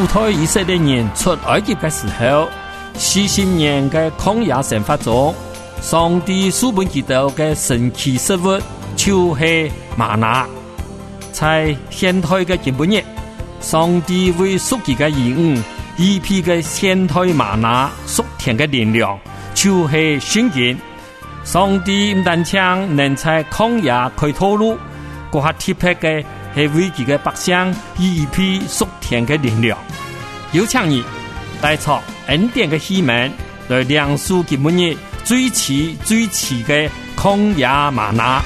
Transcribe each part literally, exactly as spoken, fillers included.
主推以色列人出埃及的时候，四十年的曠野生活中，上帝赐给他們的神奇食物就是嗎哪。在現代的今日，上帝為屬佢嘅兒女預備嘅現代嗎哪屬天嘅力量，就是聖經。上帝唔單止能在曠野開道路，嗰下特別嘅係為佢嘅百姓預備屬天嘅力量。有請你帶出恩典嘅希望，來亮出今日最遲最遲嘅曠野嗎哪。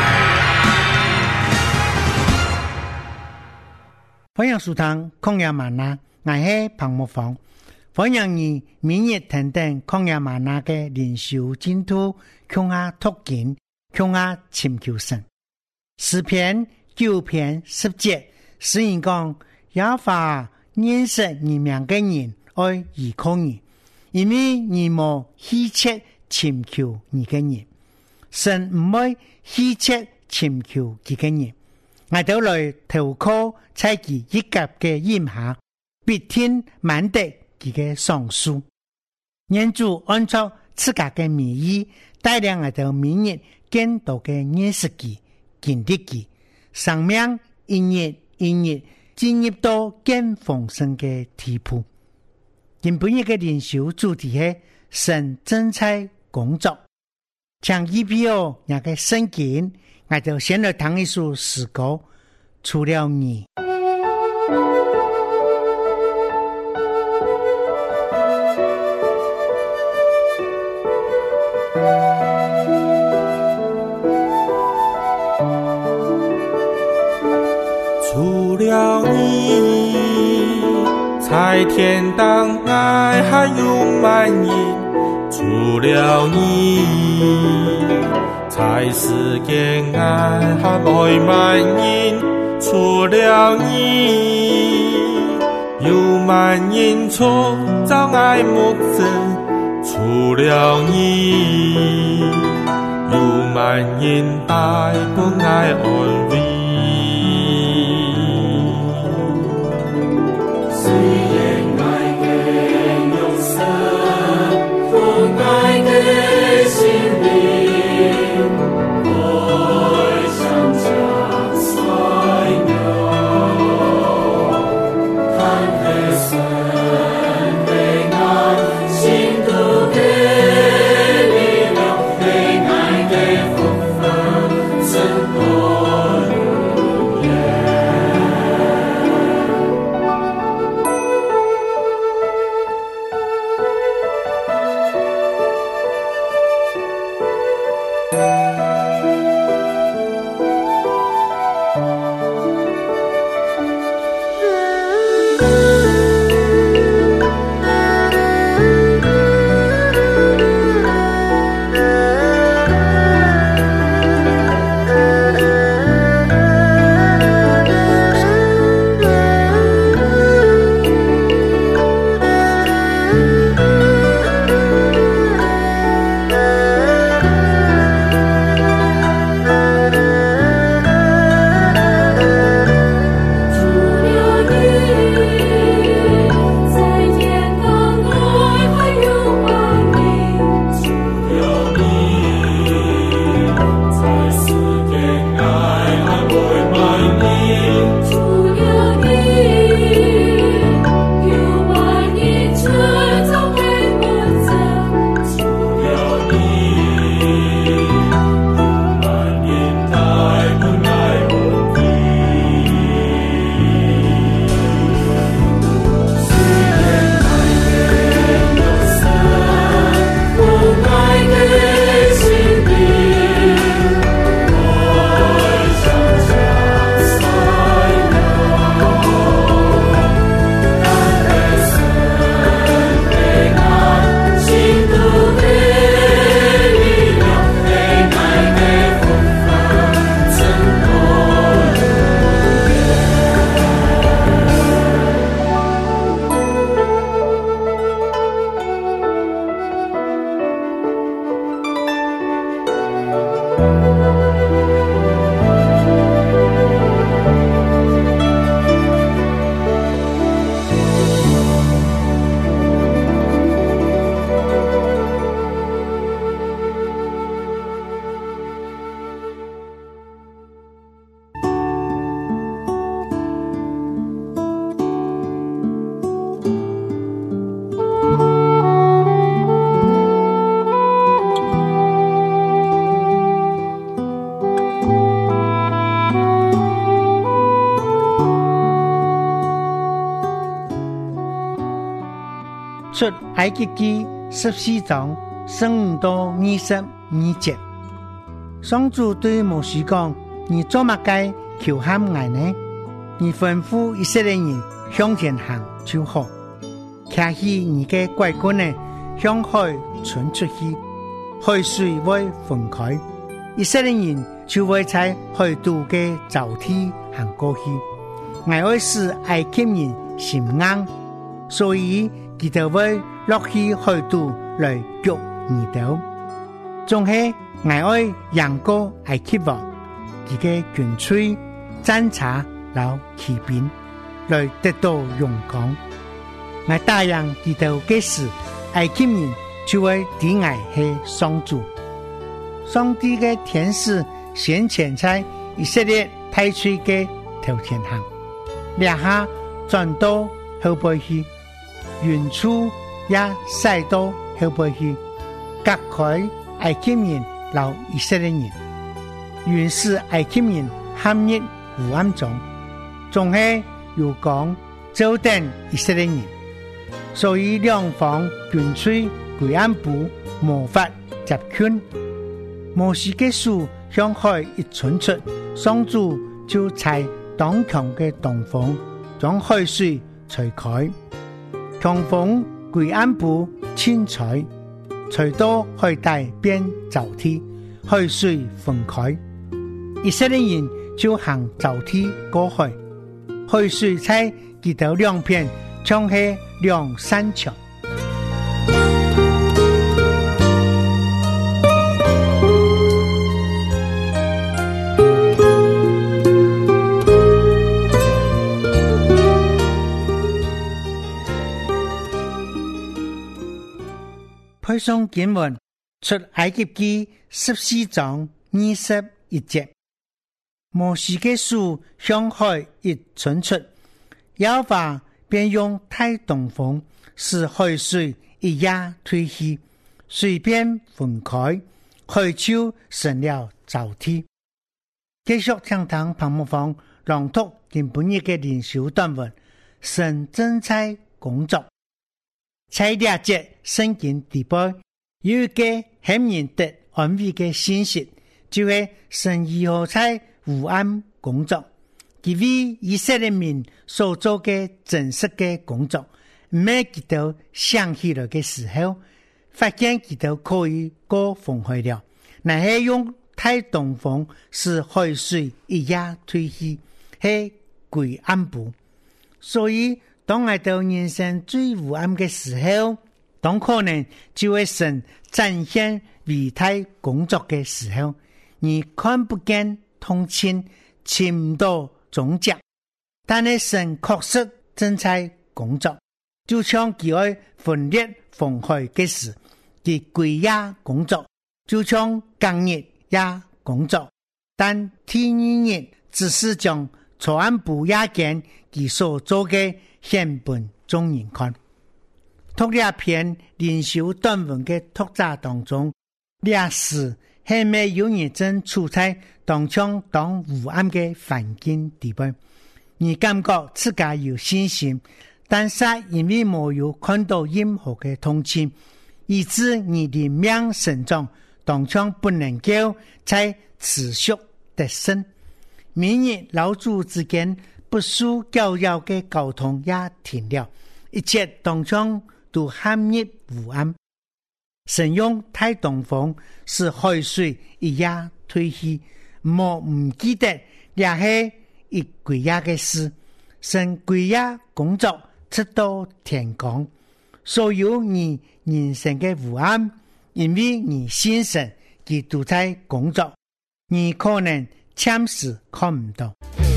歡迎收聽曠野嗎哪，我係彭木芳。歡迎你明日聽聽曠野嗎哪嘅靈修進度，向下讀經，向下尋求神。詩篇九篇十節，詩人講：耶和華認識你名嘅人，愛依靠你，因為你無稀缺尋求你嘅人，神唔會稀缺尋求佢嘅人。我哋來投靠在佢一格嘅蔭下，必聽滿得佢嘅賞賜。願主按照自家嘅美意，帶領我哋明日更多嘅認識佢、經歷佢，生命一日一日進入到更豐盛嘅地步。今本日嘅靈修主題係神正在工作，將依表那個聖經，我就先來聽一首詩歌，除了你。 除了你，在天當愛還有滿盈，除了你，在世間愛還未滿盈，除了你，有滿盈創造愛目證，除了你，有滿盈帶本愛安慰。 出埃及記十四章十五到二十二節。上主對摩西講：你做乜該求喊我呢？你吩咐以色列人向前行就好，騎起你嘅拐棍呢，向海傳出去，海水會分開，以色列人就會在海肚嘅沼地行過去。我會使埃及人心硬，所以佢哋會落去海肚來捉你哋。仲係我會贏過埃及王，佢嘅軍隊、戰車、老騎兵來得到榮光。我答應佢哋嘅事，埃及人就會知我係上主。上帝嘅天使先前在以色列太歲嘅頭前行，兩下轉到後背去，遠處也駛到後背去，隔開埃及人和以色列人，原是埃及人陷入黑暗中，仲係又講招等以色列人，所以兩方軍隊跪暗部無法接近。摩西嘅手向海一傳出，上主就在當強嘅東風將海水吹開，強風跪暗部清彩，吹到海帶變沼地，海水分開，以色列人就行沼地過海，海水在佢哋兩邊像係兩山牆。配上經文出埃及記十四章二十一節，摩西嘅手向海一傳出，耶和華便用大東風使海水一壓退去，水便分開，海就成了沼地。繼續聽堂彭木芳朗讀今本日嘅靈修短文，神正在工作。在兩節聖經底部有一個很難得安慰的信息，就係神如何在黑暗工作，佢為以色列民所做的真實的工作，唔係佢哋想起來的時候，發現佢哋可以過風海了，乃係用大東風使海水一壓退去，係跪暗部。所以當我到人生最黑暗的時候，當可能就會神展現偉大工作的時候，你看不見通親，尋唔到蹤跡，但係神確實正在工作，就像佢愛分裂風海嘅時，佢跪也工作，就像今日也工作，但天日只是將錯案部也見佢所做嘅獻本眾人看。讀這篇靈修短文嘅讀者當中，歷史係咪有人正處在當場當黑暗嘅環境地步？你感覺自己有信心，但是因為沒有看到任何嘅同情，以致你的命神中當場不能夠再持續得勝。明日老主之間不受教育嘅溝通也停了，一切當場都陷入黑暗。神用大東風使海水一壓退去，莫唔記得也係一鬼壓嘅事。神鬼壓工作直到天光，所有你人生嘅黑暗，因為你信神，佢都在工作，你可能暫時看唔到。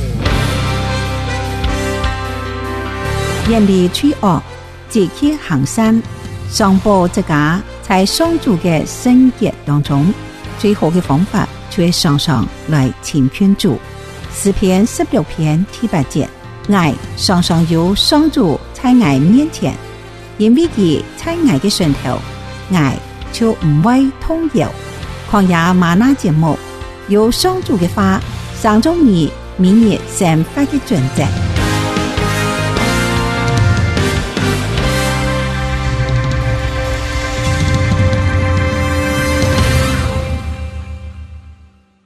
遠離罪惡，積極行善，上報這家在上主嘅聖潔當中，最好嘅方法就係常常來親近主。詩篇十六篇第八節，愛常常有上主在愛面前，因為佢在愛嘅上頭，愛就唔會動搖。曠野嗎哪節目有上主嘅話，上週二明日先發嘅準則。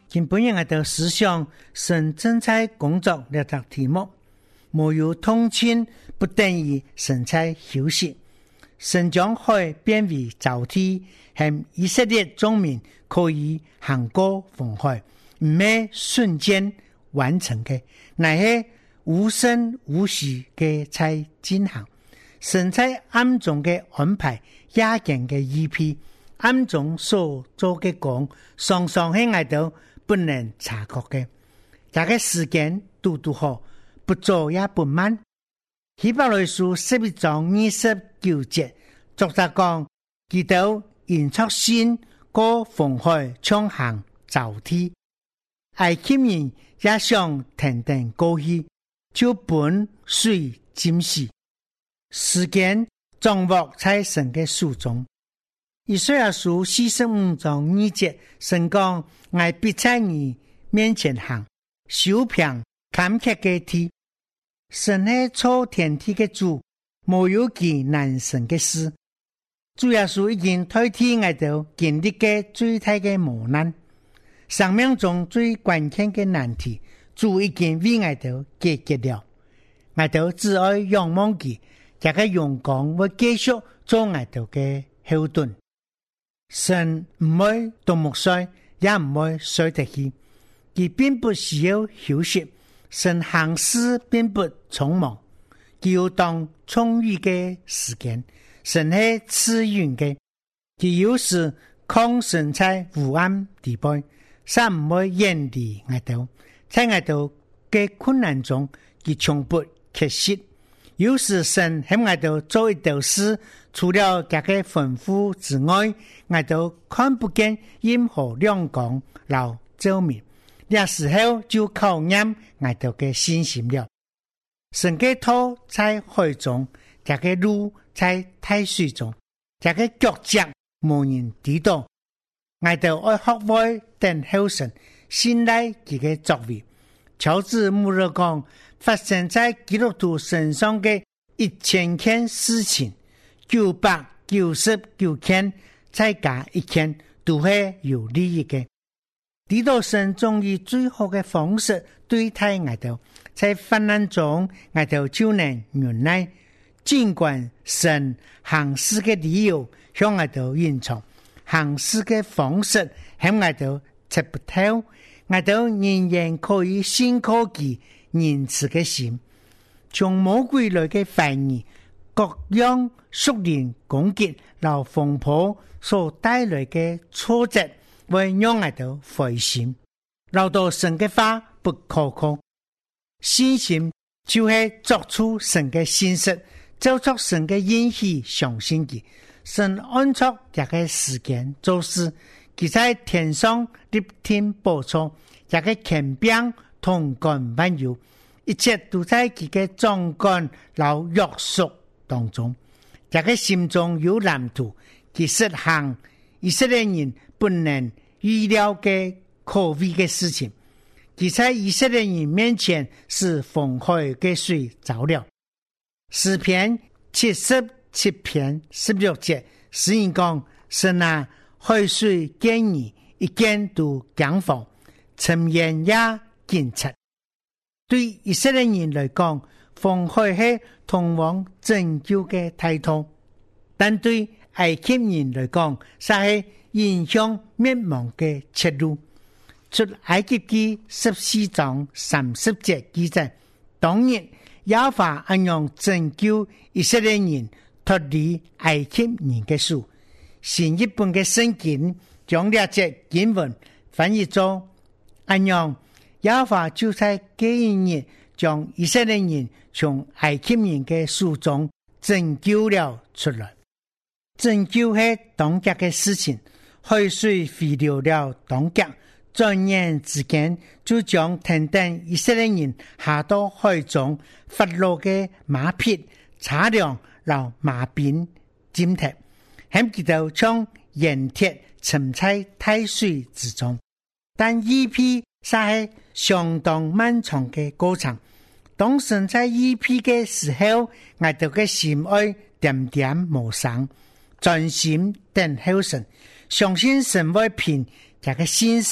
今本日我哋思想神正在工作呢個題目，沒有通親不等於神在休息。神將海變為沼地，係以色列眾民可以行過紅海，唔係瞬間完成嘅，乃係無聲無息嘅在進行。神在暗中嘅安排，亞健嘅預備，暗中所做嘅工，常常係我哋不能察覺嘅。這個時間嘟嘟好，不早也不慢。希伯來書十一章二十九節，作者講，基督因出信過紅海，暢行沼地，埃及人也想停停過去，就本水浸死。時間掌握在神嘅手中。以賽亞書四十五章二節，神講，我必在你面前行，修平坎坷嘅地。神係造天地嘅主，沒有其難成嘅事。主耶穌已經代替我哋經歷嘅最大嘅磨難，生命中最關鍵嘅難題，主已經為我哋解決了。我哋只愛仰望佢，這個勇敢會繼續做我哋嘅後盾。神唔會動木衰，也唔會衰得去，佢並不需要休息。神行事並不匆忙，佢有當充裕嘅時間。神係賜予嘅，佢有時抗神在無暗地背，神唔會遠離我哋，在我哋嘅困難中，佢從不缺席。有時神喺我哋做一道事，除了這個吩咐之外，我哋看不見任何亮光和照明。那時候就考驗我哋嘅信心了。神嘅頭在海中，這個路在大水中，這個腳腳無人抵擋。我哋愛學會等候神，信賴佢嘅作為。喬治穆勒講，發生在基督徒身上嘅一千件事情，九百九十九件再加一件都係有利益嘅。基督神總以最好嘅方式對待我哋，在患難中我哋就能忍耐。儘管神行事嘅理由向我哋隱藏，行事嘅方式向我哋測不透，我哋仍然可以信靠佢仁慈嘅心，從魔鬼來嘅懷疑、各樣屬靈攻擊、和風波所帶來嘅挫折，會讓我哋灰心。留到神嘅話不可靠，信心就係作出神嘅信實，做出神嘅應許，相信佢。神按照這個時間做事，佢在天上立天寶座，這個權柄統管萬有，一切都在佢嘅掌管和約束當中。這個心中有藍圖，佢實行以色列人不能預料嘅可畏嘅事情。佢在以色列人面前是紅海嘅水走了。詩篇七十七篇十六節，詩人講：神啊，海水見你，一見都驚慌，沉淵也驚切。對以色列人來講，紅海係通往拯救嘅大道，但對埃及人來講，卻係影響滅亡嘅出路。出埃及記十四章三十節記載，當日耶和華按樣拯救以色列人脫離埃及人嘅手。新譯本嘅聖經將兩節經文翻譯做：按樣耶和華就在這一日將以色列人從埃及人嘅手中拯救了出來。拯救係當家嘅事情，海水回流了當家。轉眼之間就將等等以色列人下到海中，法老嘅馬匹、車輛、然馬兵尖踢，喺佢度將鹽鐵沉在太水之中。但一批是係相當漫長嘅過程。當神在一批嘅時候，我哋嘅心愛點點無聲，專心等候神，相信神會憑這個信息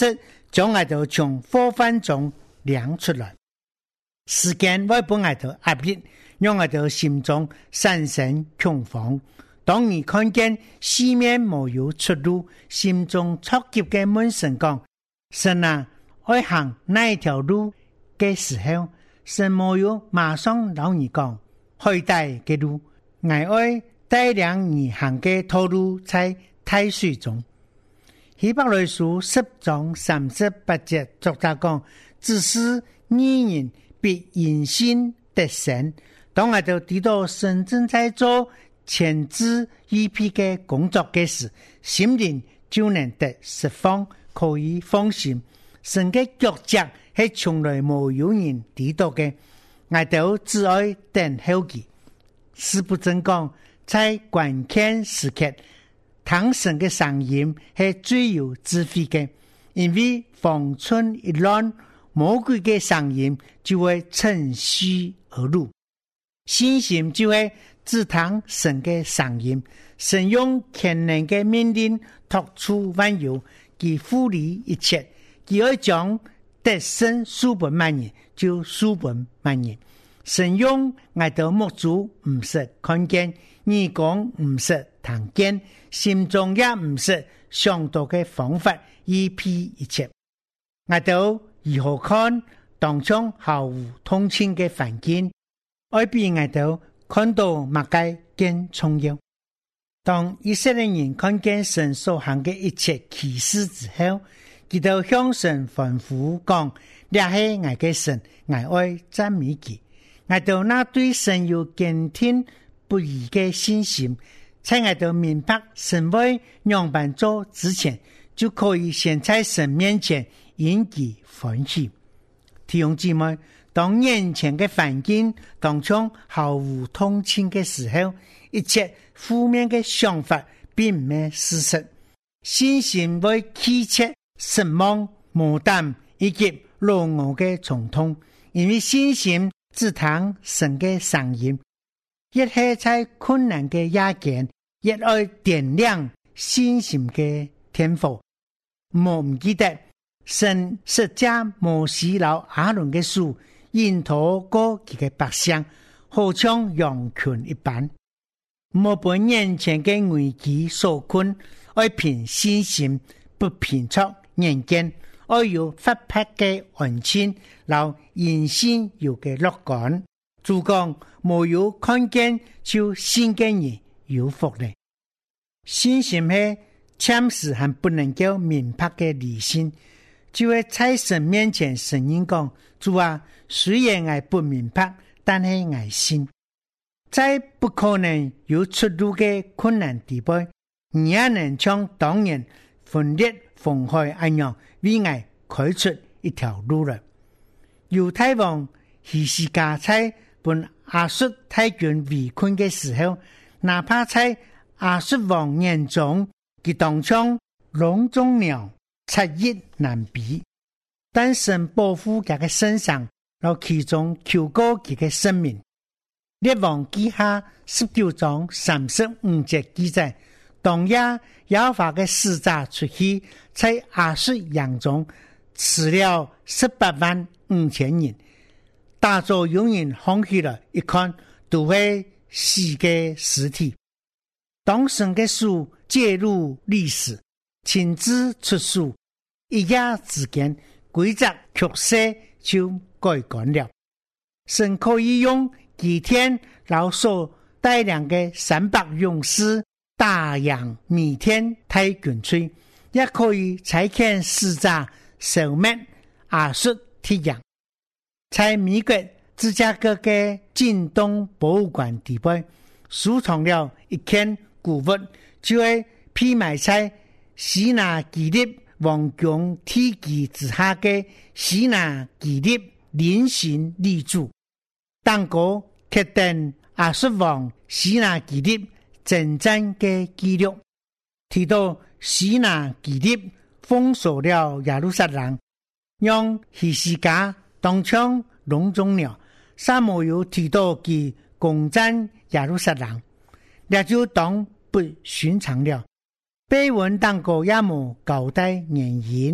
將我哋從火番中領出來。時間會幫我哋壓迫，讓我哋心中產生恐慌。當你看見四面沒有出路，心中焦急嘅問神講：神啊，我行哪一條路嘅時候，神沒有馬上老你講開帶嘅路，我愛帶領你行嘅道路在太水中。希伯來書十章三十八節作者講：只是義人必因信得生。當我哋睇到神正在做前置一批嘅工作嘅時，心靈就能得釋放，可以放心。神嘅腳跡係從來冇有人知道嘅，我哋只愛等候佢。事不真講，在關鍵時刻，聽神嘅聲音係最有智慧嘅，因為風吹一亂，魔鬼嘅聲音就會趁虛而入。信心就會只聽神嘅聲音，神用全能嘅命令托出萬有，佢護理一切，佢要將得勝書本萬人，就書本萬人。神用愛到目珠唔識看見，耳講唔識聽見，心中也唔識想到嘅方法以辟一切。愛到如何看當中毫無通情嘅環境，愛比愛到看到麥界更重要。當以色列人看見神所行嘅一切奇事之後，佢就向神吩咐講：這是我嘅神，我愛讚美佢。我到那對神有堅定不移嘅信心，在我到明白神會樣板做之前，就可以先在神面前引其歡喜。弟兄姊妹，當眼前嘅環境當中毫無通情嘅時候，一切負面嘅想法並唔係事實，信心會棄切失望、無膽以及老我嘅衝動，因為信心只聽神嘅聲音，一係在困難嘅夜間，一愛點亮信心嘅天賦。莫唔記得神釋迦摩西老亞倫嘅書，引導過佢嘅百姓，好像羊群一般。莫被眼前嘅危機所困，愛憑信心，不憑錯眼見。愛有發拍嘅安心，留人心有嘅樂觀。主講冇有看見就信嘅人有福咧。信心係暫時還不能夠明白嘅理性，就會在神面前承認講：主啊，雖然我不明白，但係我信。在不可能有出路嘅困難地步，你也能像當年分裂紅海一樣，為我開出一條路來。猶太王希西家在本亞述太軍圍困嘅時候，哪怕在亞述王眼中，佢當像籠中鳥，出入難比，但神保護佢嘅身上，然後其中求過佢嘅生命。列王記下十九章三十五節記載，當夜耶和華嘅使者出去，在亞述營中死了十八萬五千人，大眾有人放棄了，一看都係死嘅屍體。當神嘅書介入歷史，親自出書，一夜之間規則曲色就改觀了。神可以用幾天老所帶領嘅三百勇士打贏彌天太軍隊，也可以差遣使者消滅亞述敵人。在美國芝加哥嘅近東博物館地背收藏了一件古物，就係披埋在西拿基立王宮梯級之下嘅西拿基立菱形立柱。當個決定亞述王西拿基立征戰嘅記錄，提到西拿基立封鎖了耶路撒冷，讓希西家當槍籠中鳥。撒母耳提到佢攻佔耶路撒冷，也就當不尋常了。碑文當個也無交代原因，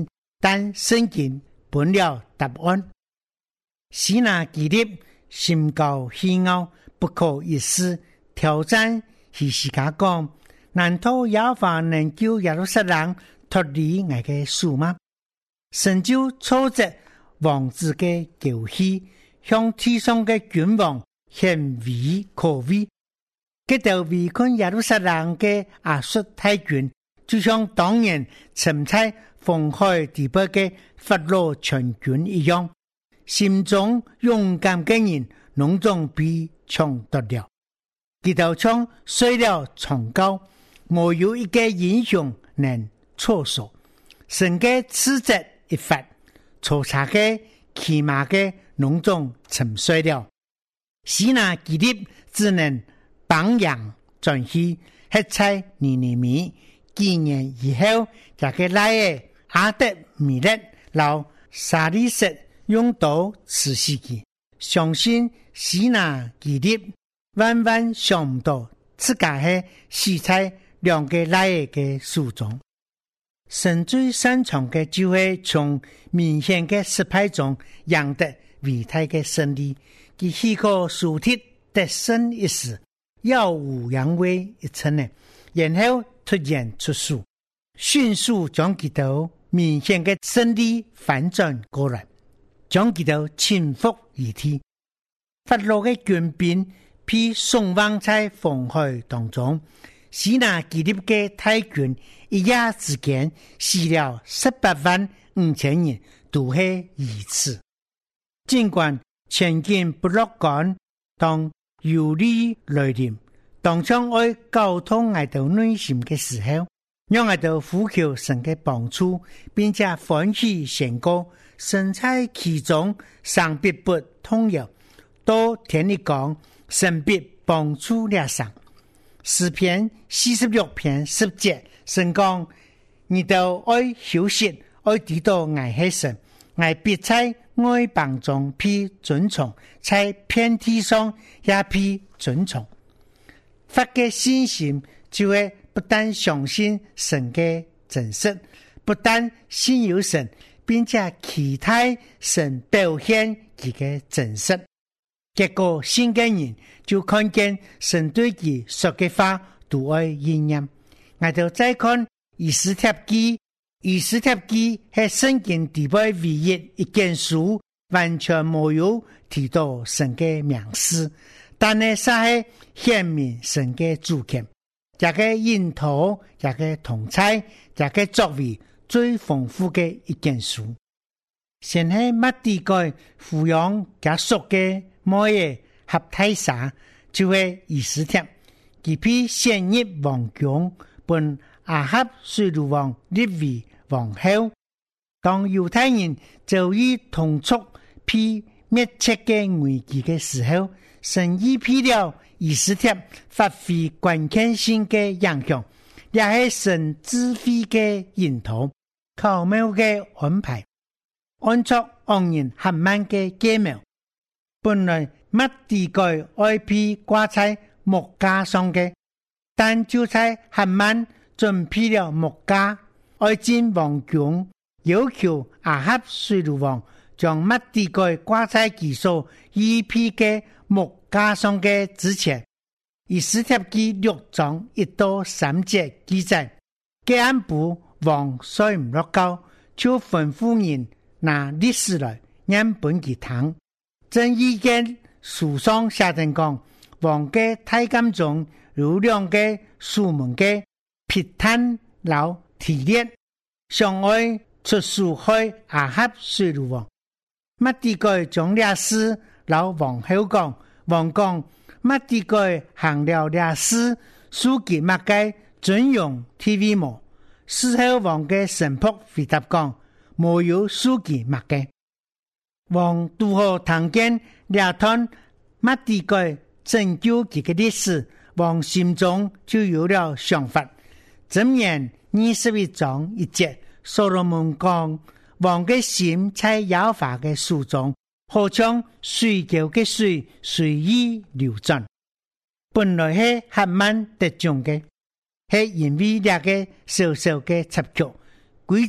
但聖經本了答案。西拿基立心高氣傲，不可一世，挑戰希西家講：難道耶和華能救耶路撒冷脫離我嘅手嗎？神就操着王子嘅救氣，向天上嘅君王顯威可畏。佢就圍困耶路撒冷嘅亞述大軍，就像當年沉在紅海地北嘅法老全軍一樣，心中勇敢嘅人隆重被搶奪了。佢就像碎了床高，沒有一個英雄能措手。神嘅斥責一發，粗茶嘅騎馬嘅隆重沉碎了。西拿基立只能榜樣轉去黑菜尼尼米，幾年以後，這個來嘅阿德米勒老沙利色用刀刺死佢。相信西拿基立萬萬想唔到，自家係死在兩個來嘅手中。神最擅長嘅就係從明顯嘅失敗中贏得偉大嘅勝利，佢許可輸鐵得勝一時，耀武揚威一層呢，然後突然出手，迅速將佢到明顯嘅勝利反轉過來，將佢到傾覆而退。法老嘅軍兵被送往在紅海當中，西拿基立嘅大軍一夜之間死了十八萬五千人，都係如此。儘管前景不樂觀，當有利來臨，當將愛交通我哋內心嘅時候，讓我哋呼求神嘅幫助，並且歡喜宣告身在其中，尚必不動搖。都聽你講，神必幫助了上。詩篇四十六篇十節，神講：你都愛休息，愛知道我係神，我必在外邦中被尊崇，在遍地上也被尊崇。發嘅信心就係不但相信神嘅真實，不但信有神，並且期待神表現佢嘅真實。結果信嘅人就看見神對佢說嘅話都愛應驗。我就再看以斯帖記，以斯帖記係聖經地位唯一一件書，完全沒有提到神嘅名詞，但係實係顯明神嘅主權，這個引頭，這個同在，這個作為最豐富嘅一件書。先係麥地改撫養家屬嘅摩耶合太沙，就係以斯帖，佢被選入王宮，本亞哈隨魯王立為王後。當猶太人遭遇同族被滅絕嘅危機嘅時候，神預備了以斯帖發揮關鍵性嘅影響，也係神智慧嘅引導，巧妙嘅安排，按照昂然合曼嘅計謀。本來麥地改愛被掛在木架上嘅，但就在合曼準備了木架，愛進王宮，要求亞哈隨魯王將麥地改掛在其所預備嘅木架上嘅之前，以斯帖記六章一到三節記載，既安部王睡唔落覺，就吩咐人拿歷史來念本佢聽。正意見書上寫定講，王嘅太監中有兩個屬門嘅皮坦老提列，上愛出書開亞哈隨魯王。麥地改將這事老王後講，王講麥地改行了這事，書記麥該準用 T V 模。事後王嘅神僕回答講，沒有書記麥該。王拄好聽見這段麥地改拯救佢嘅歷史，王心中就有了想法。箴言二十一章一節，所羅門講，王嘅心在耶和華嘅手中，好像水溝嘅水隨意流轉。本來係合曼得獎嘅，係因為兩個小小嘅插曲，規則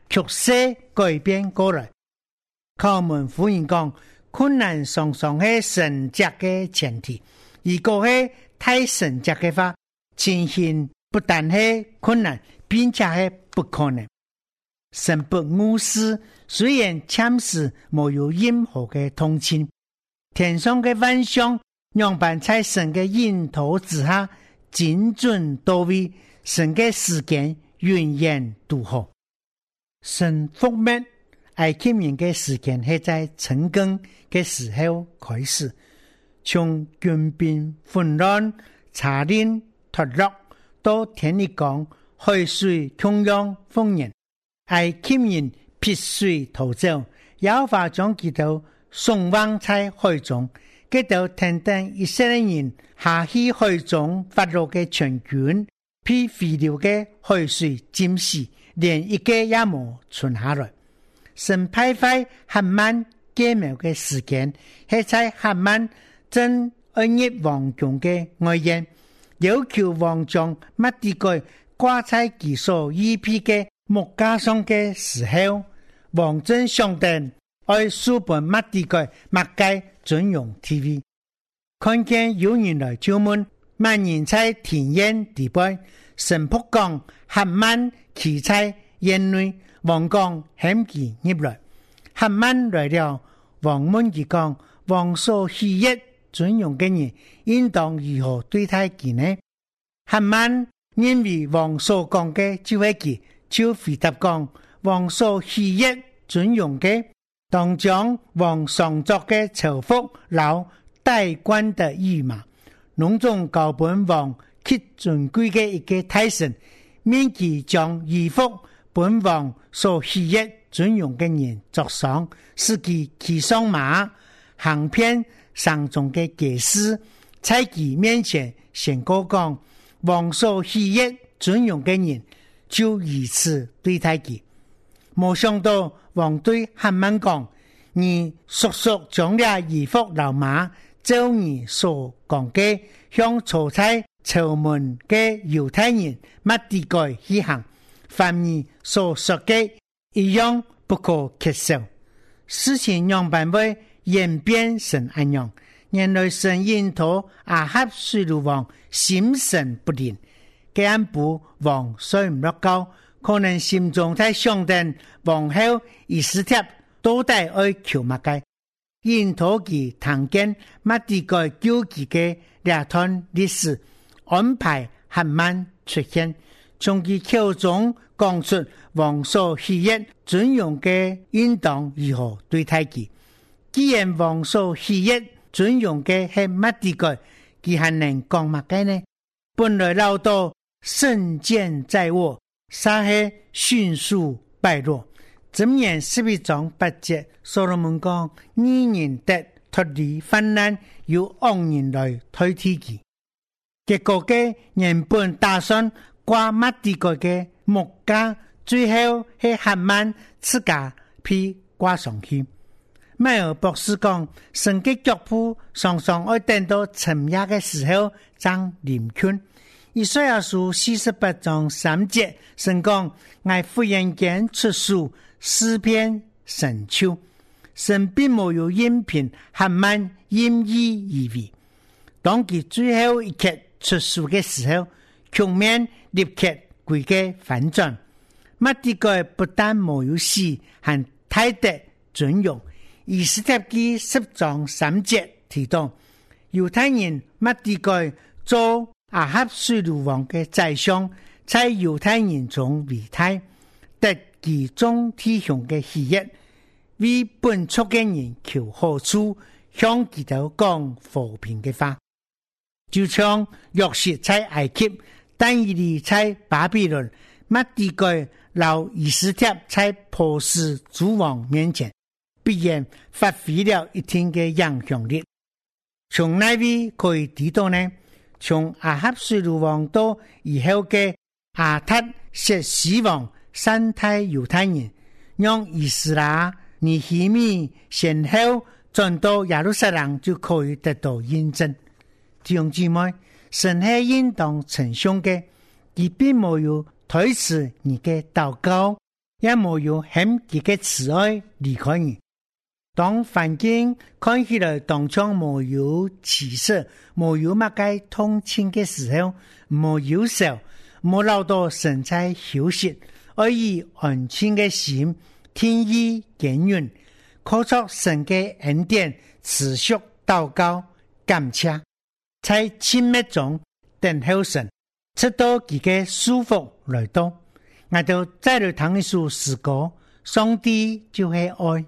曲势改變過來。靠我們婦人講，困難常常係神蹟嘅前提，如果係太神蹟嘅話，情形不但係困難，並且係不可能。神不誤事，雖然暫時沒有任何嘅同情，天上嘅萬象樣板在神嘅引導之下，精準到位，神嘅時間永遠獨好。神覆滅埃及人嘅時間係在成更嘅時候開始，從軍兵混亂、查令脫落到天一降海水洶湧豐盈，埃及人必須逃走，耶和華將佢哋送往在海中，佢哋聽等以色列人下去海中法老嘅全軍，被肥流嘅海水浸死，連一個也冇存下來。神派發哈曼計謀嘅時間，係在哈曼正二月王宮嘅外宴，要求王將抹底改掛在其所預備嘅木架上嘅時候，王正上殿愛書本抹底改抹街準用 T V， 看見有人來敲門，萬人在田園地背，神僕講哈曼企在園內，王講喊佢入來。哈曼來了，王問佢講，王所喜悅準用嘅人應當如何對待佢呢？哈曼認為王所講嘅就係佢，就回答講，王所喜悅準用嘅，當將王上作嘅朝服留戴冠的羽毛，隆重交本王極尊貴嘅一個大臣，免其將衣服本王所喜悅準用嘅人作上，使其騎上馬，行遍上中嘅街市，在其面前宣告講，王所喜悅準用嘅人就以此對待佢。沒想到王對哈曼講，你速速將了衣服留馬，照你所講嘅，向坐在朝門嘅猶太人抹底改去行，凡你所說嘅一樣不可缺少。事情樣辦會演變成安樣，原來神引導亞哈隨魯王心神不寧，嘅安部王睡唔落覺，可能心中在想定王後以斯帖都帶愛求物嘅，引導其探見抹底改救其嘅兩段歷史，安排哈曼出現，從其口中講出王所喜悅準用嘅應當如何對待佢。既然王所喜悅準用嘅係抹底改，佢還能講乜嘅呢？本來老道聖劍在握，殺氣迅速敗落。箴言十一章八節，所羅門講：義人得脫離患難，由惡人來推替佢。結果嘅原本打算掛抹底改嘅木架，最後係哈曼自家被掛上去。邁爾博士講，神嘅腳步常常愛等到深夜嘅時候才臨近。以賽亞書四十八章三節，神講：我忽然間出書詩篇神秋，神並沒有任憑哈曼任意而為。當佢最後一刻出書嘅時候，局面立刻規個反轉。抹底改不但沒有死，還大得尊榮。以斯帖記十章三節提到，猶太人抹底改做亞哈隨魯王嘅宰相，在猶太人中為大，得其中弟兄嘅喜悅，為本族嘅人求好處，向佢哋講和平嘅話。就像約瑟在埃及，但以理在巴比倫，抹底改留以斯帖在波斯諸王面前，必然發揮了一定嘅影響力。從哪位可以知道呢？從亞哈隨魯王到以後嘅亞達薛西王三代猶太人，讓以斯拉、尼希米先後轉到耶路撒冷，就可以得到印證。弟兄姊妹，神係應當稱頌嘅，而並沒有推辭你嘅禱告， 也沒有很幾個慈愛離開你。當環境看起來當場沒有起色，沒有乜個通情的時候，沒有手，沒留到神在休息，而以安靜的心聽意耕耘，靠着神的恩典持續禱告感謝，在靜默中等候神，直到佢嘅舒服來到。我就再來聽一首詩歌，上帝就是愛。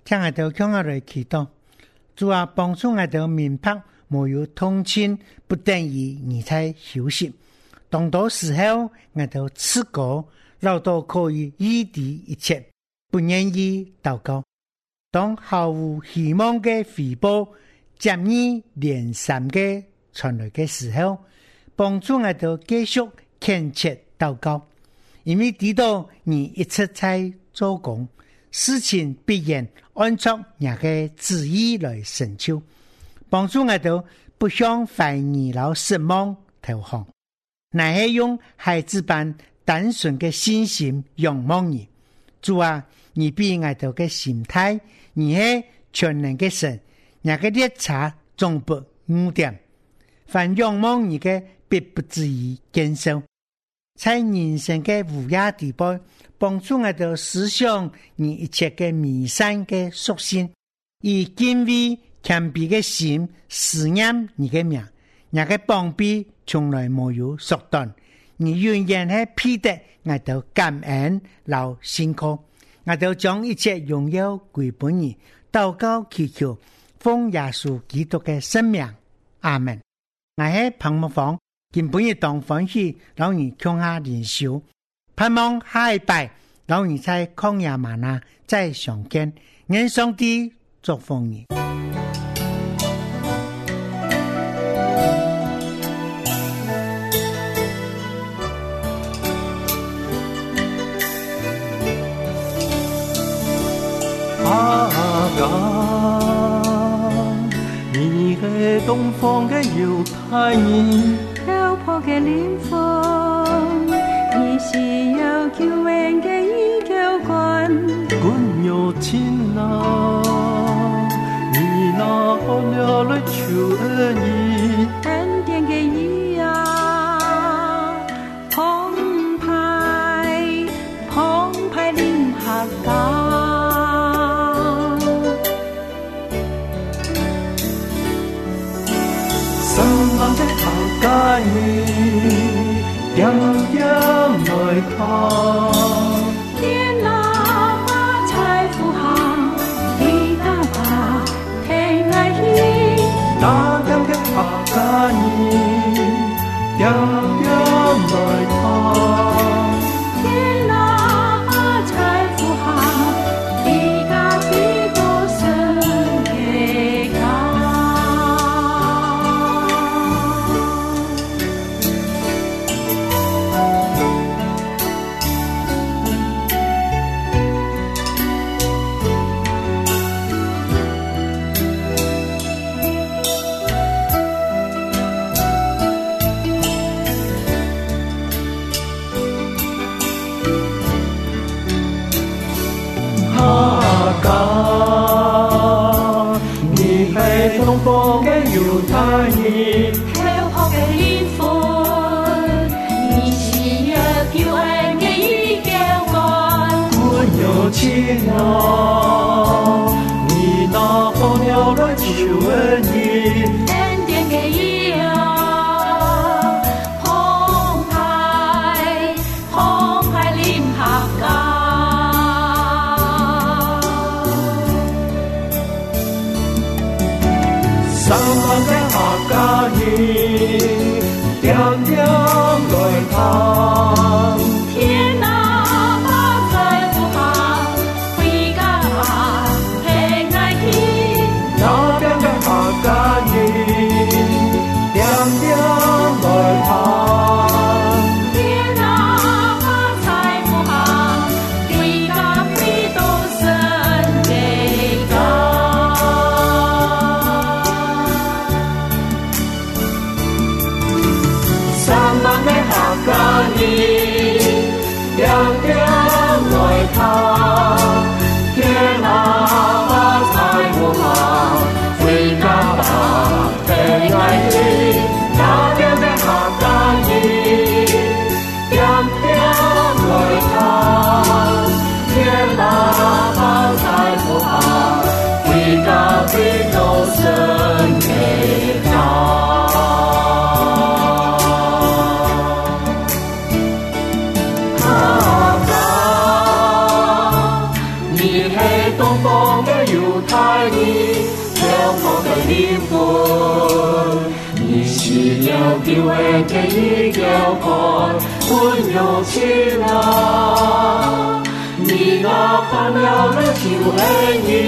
聽我哋向我哋祈禱，主啊，幫助我哋明白，沒有通親不等於你才休息。當到時候，我哋自覺老到可以異地一切，不願意禱告。當毫無希望嘅回報接二連三嘅傳來嘅時候，幫助我哋繼續懇切禱告，因為知道你一直在做工，事情必然按照你嘅旨意來成就。幫助我哋不向懷疑老失望投降，乃係用孩子般單純嘅信心仰望你。主啊，你比我哋嘅心態，你係全能嘅神，你嘅列車總不誤點。凡仰望你嘅，必不至於堅守。在人生嘅無涯地步，幫助我哋思想你一切嘅美善嘅屬性，以敬畏謙卑嘅心思念你嘅名，你嘅幫庇從來沒有縮短。你永遠係配得我哋感恩勞辛苦，我哋將一切榮耀歸本你，禱告祈求，奉耶穌基督嘅聖名，阿門。我係彭木芳，今本日當歡喜，老你向下連修，盼望下一拜，老你在曠野嗎哪再相見，願上帝祝福你。 阿剛，你係東方嘅猶太人， 漂泊嘅靈魂，你是有救恩嘅依靠關。 君有情啊，你拿好了來求恩義， 恩典嘅義啊，澎湃澎湃臨下港。 帶你點點來看， 天哪把財富行，地大把天愛意， 那點點拍架你點點來看， 天哪把財富行，地大比多神嘅高。 東方嘅猶太人， 漂泊嘅靈魂，你是有救恩嘅依靠關。 君有情啊，你拿好了來求恩義， 恩典嘅義啊，澎湃澎湃臨下港。 三萬嘅客家人，點點來看， 天哪把財富行，回家吧平安喜。 那邊嘅客家人，點點來看， 天哪把財富行，回家比多神嘅高。 客家人點點來看，天哪把財富行，回家吧平安喜。那邊嘅客家人點點來看，天哪把財富行，回家比多神嘅高。 我嘅靈魂。你是了救恩嘅一條河，溫柔起來。你那盼了了救恩